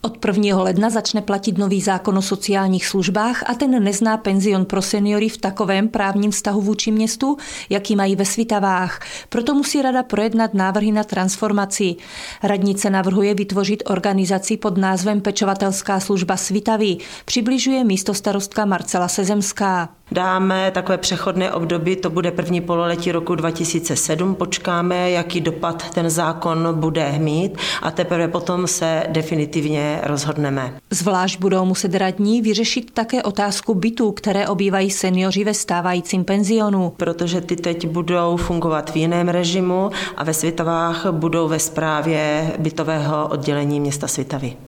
Od 1. ledna začne platit nový zákon o sociálních službách a ten nezná penzion pro seniory v takovém právním vztahu vůči městu, jaký mají ve Svitavách. Proto musí rada projednat návrhy na transformaci. Radnice navrhuje vytvořit organizaci pod názvem Pečovatelská služba Svitavy. Přibližuje místostarostka Marcela Sezemská. Dáme takové přechodné období, to bude první pololetí roku 2007, počkáme, jaký dopad ten zákon bude mít a teprve potom se definitivně rozhodneme. Zvlášť budou muset radní vyřešit také otázku bytů, které obývají senioři ve stávajícím penzionu. Protože ty teď budou fungovat v jiném režimu a ve Svitavách budou ve správě bytového oddělení města Svitavy.